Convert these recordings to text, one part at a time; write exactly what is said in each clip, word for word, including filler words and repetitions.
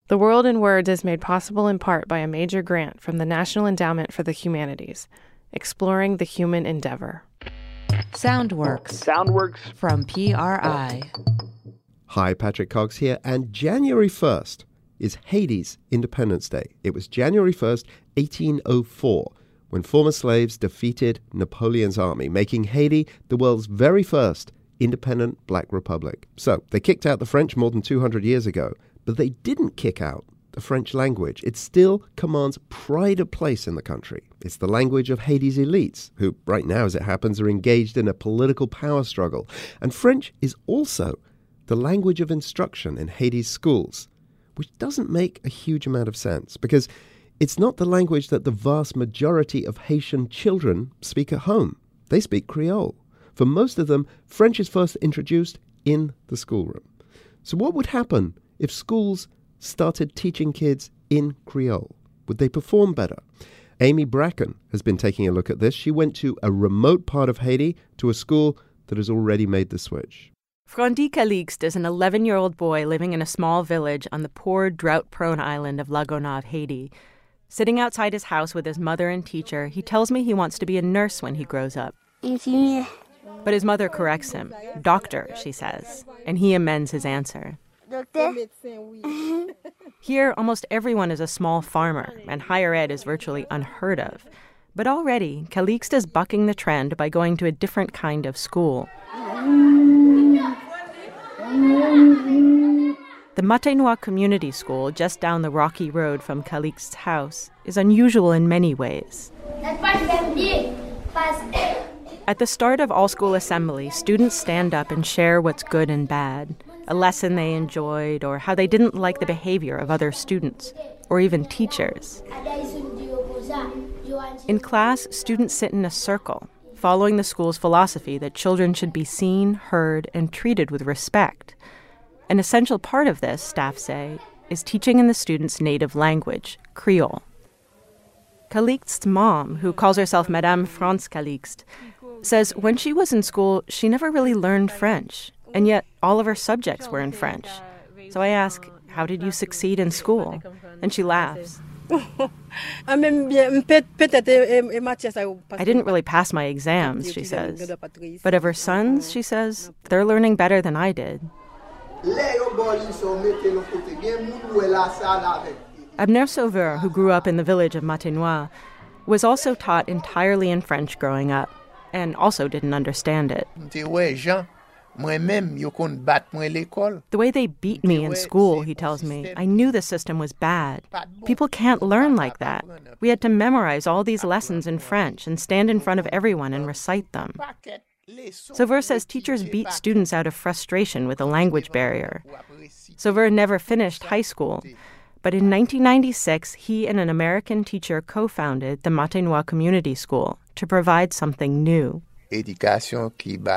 The World in Words is made possible in part by a major grant from the National Endowment for the Humanities, exploring the human endeavor. Soundworks. Soundworks. From P R I. Hi, Patrick Cox here, and January first is Haiti's Independence Day. It was January first, eighteen oh four, when former slaves defeated Napoleon's army, making Haiti the world's very first independent black republic. So, they kicked out the French more than two hundred years ago, but they didn't kick out the French language. It still commands pride of place in the country. It's the language of Haiti's elites, who right now, as it happens, are engaged in a political power struggle. And French is also the language of instruction in Haiti's schools, which doesn't make a huge amount of sense because it's not the language that the vast majority of Haitian children speak at home. They speak Creole. For most of them, French is first introduced in the schoolroom. So what would happen if schools started teaching kids in Creole? Would they perform better? Amy Bracken has been taking a look at this. She went to a remote part of Haiti to a school that has already made the switch. Frondy Calixte is an eleven-year-old boy living in a small village on the poor, drought-prone island of La Gonâve, Haiti. Sitting outside his house with his mother and teacher, he tells me he wants to be a nurse when he grows up. But his mother corrects him. Doctor, she says, and he amends his answer. Here, almost everyone is a small farmer, and higher ed is virtually unheard of. But already, Calixte is bucking the trend by going to a different kind of school. The Matenois Community School, just down the rocky road from Calixte's house, is unusual in many ways. At the start of all-school assembly, students stand up and share what's good and bad, a lesson they enjoyed, or how they didn't like the behavior of other students, or even teachers. In class, students sit in a circle, following the school's philosophy that children should be seen, heard, and treated with respect. An essential part of this, staff say, is teaching in the students' native language, Creole. Calixte's mom, who calls herself Madame France Calixte, says when she was in school, she never really learned French, and yet all of her subjects were in French. So I ask, how did you succeed in school? And she laughs. I didn't really pass my exams, she says. But of her sons, she says, they're learning better than I did. Abner Sauveur, who grew up in the village of Matenois, was also taught entirely in French growing up, and also didn't understand it. The way they beat me in school, he tells me, I knew the system was bad. People can't learn like that. We had to memorize all these lessons in French and stand in front of everyone and recite them. Sauveur says teachers beat students out of frustration with a language barrier. Sauveur never finished high school, but in nineteen ninety-six, he and an American teacher co-founded the Matenois Community School to provide something new. Education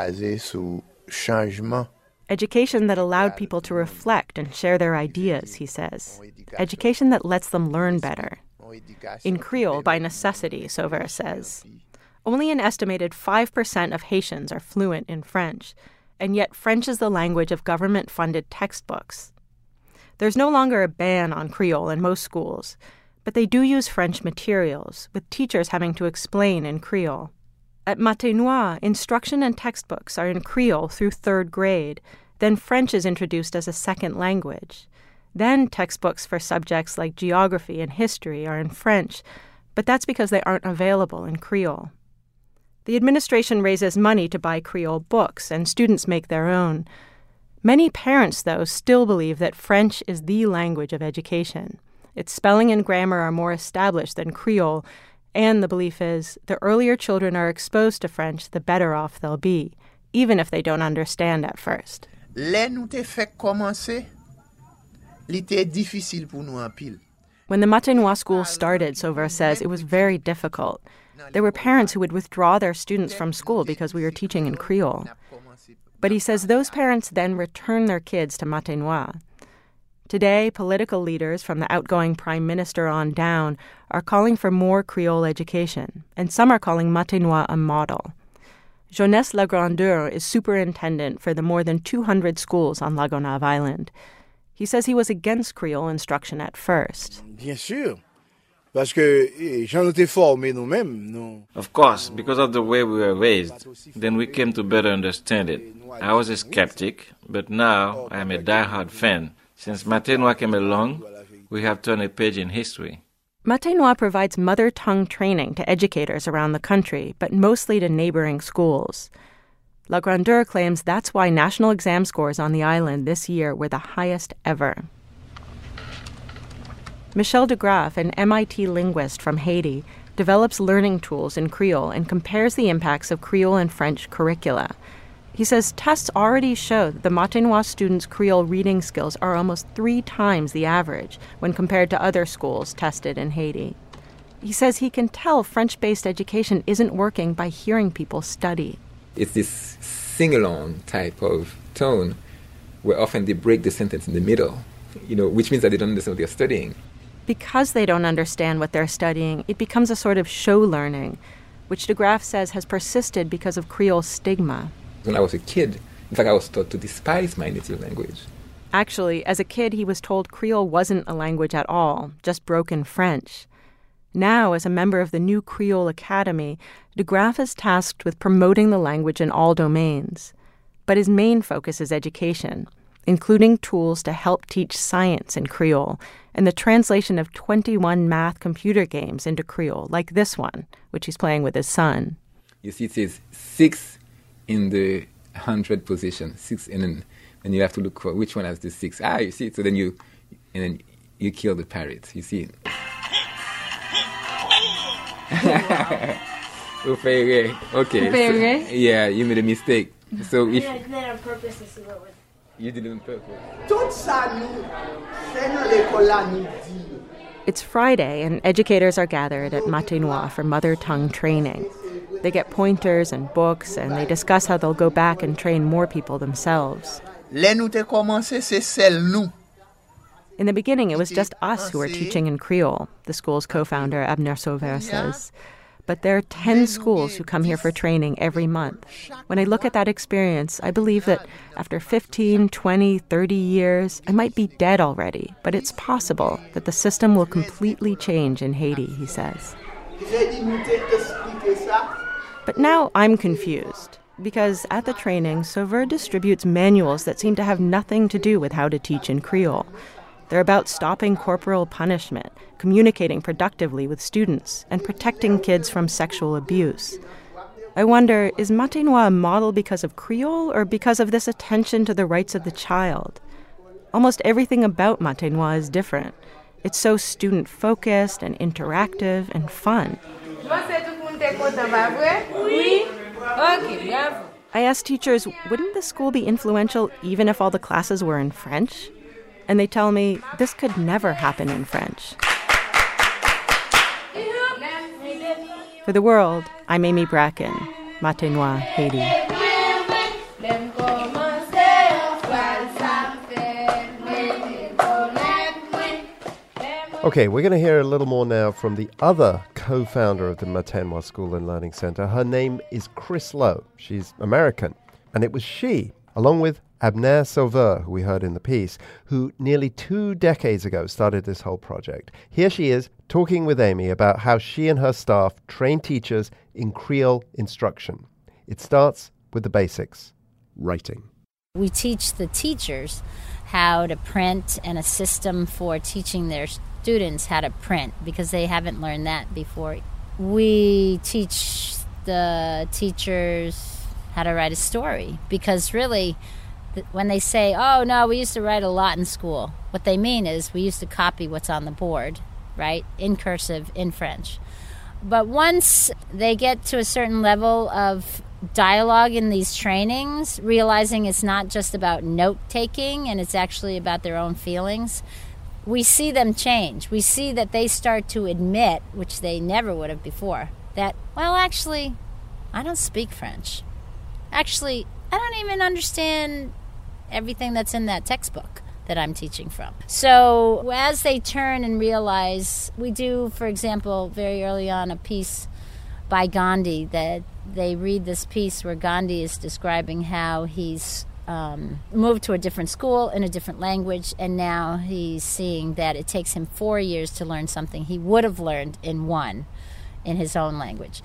that allowed people to reflect and share their ideas, he says. Education that lets them learn better. In Creole, by necessity, Sauveur says. Only an estimated five percent of Haitians are fluent in French, and yet French is the language of government-funded textbooks. There's no longer a ban on Creole in most schools, but they do use French materials, with teachers having to explain in Creole. At Matenois, instruction and textbooks are in Creole through third grade. Then French is introduced as a second language. Then textbooks for subjects like geography and history are in French, but that's because they aren't available in Creole. The administration raises money to buy Creole books, and students make their own. Many parents, though, still believe that French is the language of education. Its spelling and grammar are more established than Creole, and the belief is the earlier children are exposed to French, the better off they'll be, even if they don't understand at first. When the Matenois school started, Sauveur says, it was very difficult. There were parents who would withdraw their students from school because we were teaching in Creole. But he says those parents then return their kids to Matenois. Today, political leaders from the outgoing prime minister on down are calling for more Creole education, and some are calling Matenois a model. Jeunesse Lagrandeur is superintendent for the more than two hundred schools on La Gonâve Island. He says he was against Creole instruction at first. Bien sûr. Parce que j'en étais formé nous-mêmes, nous. Of course, because of the way we were raised, then we came to better understand it. I was a skeptic, but now I am a die-hard fan. Since Matin Noir came along, we have turned a page in history. Matin Noir provides mother tongue training to educators around the country, but mostly to neighboring schools. La Grandeur claims that's why national exam scores on the island this year were the highest ever. Michel de Graaf, an M I T linguist from Haiti, develops learning tools in Creole and compares the impacts of Creole and French curricula. He says tests already show that the Matin Noir students' Creole reading skills are almost three times the average when compared to other schools tested in Haiti. He says he can tell French-based education isn't working by hearing people study. It's this sing-along type of tone where often they break the sentence in the middle, you know, which means that they don't understand what they're studying. Because they don't understand what they're studying, it becomes a sort of show learning, which de Graaf says has persisted because of Creole stigma. When I was a kid, in fact, I was taught to despise my native language. Actually, as a kid, he was told Creole wasn't a language at all, just broken French. Now, as a member of the new Creole Academy, de Graaf is tasked with promoting the language in all domains. But his main focus is education, including tools to help teach science in Creole and the translation of twenty-one math computer games into Creole, like this one, which he's playing with his son. You see, it says six in the hundred position, six, and then, then you have to look for which one has the six. Ah, you see it. So then you, and then you kill the parrot. You see it. Okay. So, yeah, you made a mistake. So if I did that on purpose to see what was. You did it on purpose. It's Friday, and educators are gathered at Matin Noir for mother tongue training. They get pointers and books, and they discuss how they'll go back and train more people themselves. In the beginning, it was just us who were teaching in Creole, the school's co-founder Abner Sauveur says. But there are ten schools who come here for training every month. When I look at that experience, I believe that after fifteen, twenty, thirty years, I might be dead already. But it's possible that the system will completely change in Haiti, he says. But now I'm confused, because at the training, Sauveur distributes manuals that seem to have nothing to do with how to teach in Creole. They're about stopping corporal punishment, communicating productively with students, and protecting kids from sexual abuse. I wonder, is Matin Noir a model because of Creole or because of this attention to the rights of the child? Almost everything about Matin Noir is different. It's so student-focused and interactive and fun. I asked teachers, wouldn't the school be influential even if all the classes were in French? And they tell me this could never happen in French. For The World, I'm Amy Bracken, Matin Noir, Haiti. Okay, we're going to hear a little more now from the other co-founder of the Matin Noir School and Learning Center. Her name is Chris Lowe. She's American. And it was she, along with Abner Sauveur, who we heard in the piece, who nearly two decades ago started this whole project. Here she is talking with Amy about how she and her staff train teachers in Creole instruction. It starts with the basics, writing. We teach the teachers how to print and a system for teaching their students how to print because they haven't learned that before. We teach the teachers how to write a story because really when they say, oh, no, we used to write a lot in school, what they mean is we used to copy what's on the board, right, in cursive, in French. But once they get to a certain level of dialogue in these trainings, realizing it's not just about note-taking and it's actually about their own feelings, we see them change. We see that they start to admit, which they never would have before, that, well, actually, I don't speak French. Actually, I don't even understand everything that's in that textbook that I'm teaching from. So as they turn and realize, we do, for example, very early on a piece by Gandhi that they read this piece where Gandhi is describing how he's um, moved to a different school in a different language, and now he's seeing that it takes him four years to learn something he would have learned in one in his own language.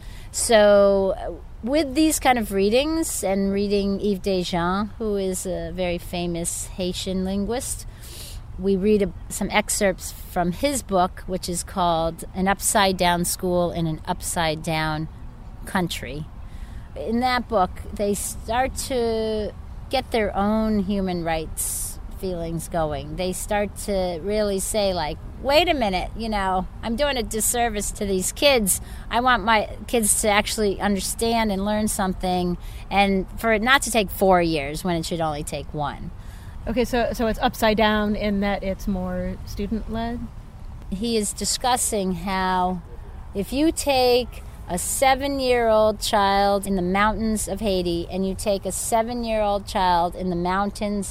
So with these kind of readings, and reading Yves Desjans, who is a very famous Haitian linguist, we read a, some excerpts from his book, which is called An Upside-Down School in an Upside-Down Country. In that book, they start to get their own human rights feelings going. They start to really say, like, wait a minute, you know, I'm doing a disservice to these kids. I want my kids to actually understand and learn something, and for it not to take four years when it should only take one. Okay, so so it's upside down in that it's more student-led? He is discussing how if you take a seven-year-old child in the mountains of Haiti and you take a seven-year-old child in the mountains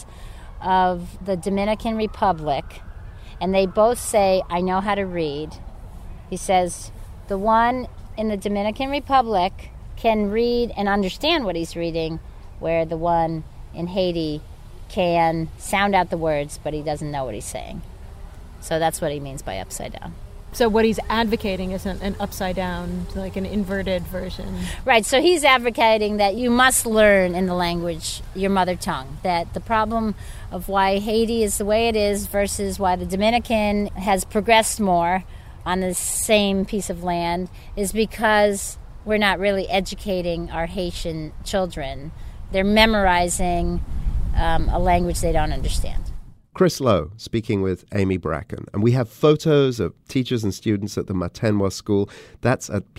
of the Dominican Republic, and they both say, I know how to read, he says the one in the Dominican Republic can read and understand what he's reading, where the one in Haiti can sound out the words, but he doesn't know what he's saying. So that's what he means by upside down. So what he's advocating is an, an upside down, like an inverted version. Right, so he's advocating that you must learn in the language, your mother tongue, that the problem of why Haiti is the way it is versus why the Dominican has progressed more on the same piece of land is because we're not really educating our Haitian children. They're memorizing um, a language they don't understand. Chris Lowe speaking with Amy Bracken. And we have photos of teachers and students at the Mathenwa School. That's at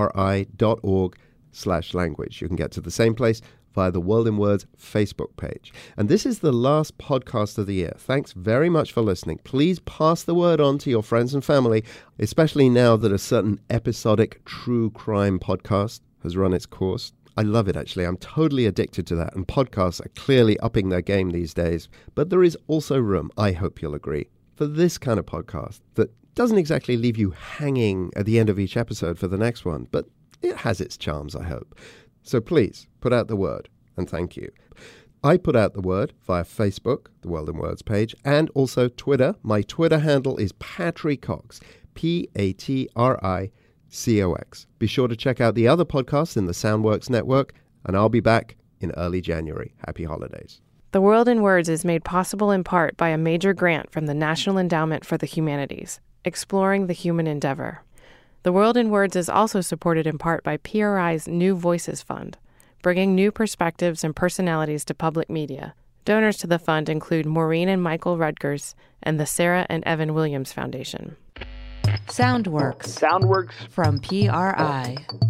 pri.org slash language. You can get to the same place via the World in Words Facebook page. And this is the last podcast of the year. Thanks very much for listening. Please pass the word on to your friends and family, especially now that a certain episodic true crime podcast has run its course. I love it, actually. I'm totally addicted to that, and podcasts are clearly upping their game these days. But there is also room, I hope you'll agree, for this kind of podcast that doesn't exactly leave you hanging at the end of each episode for the next one, but it has its charms, I hope. So please, put out the word, and thank you. I put out the word via Facebook, the World in Words page, and also Twitter. My Twitter handle is Patrick Cox, P A T R I C O X. Be sure to check out the other podcasts in the Soundworks network, and I'll be back in early January. Happy holidays. The World in Words is made possible in part by a major grant from the National Endowment for the Humanities, exploring the human endeavor. The World in Words is also supported in part by P R I's New Voices Fund, bringing new perspectives and personalities to public media. Donors to the fund include Maureen and Michael Rutgers and the Sarah and Evan Williams Foundation. Soundworks. Soundworks. From P R I.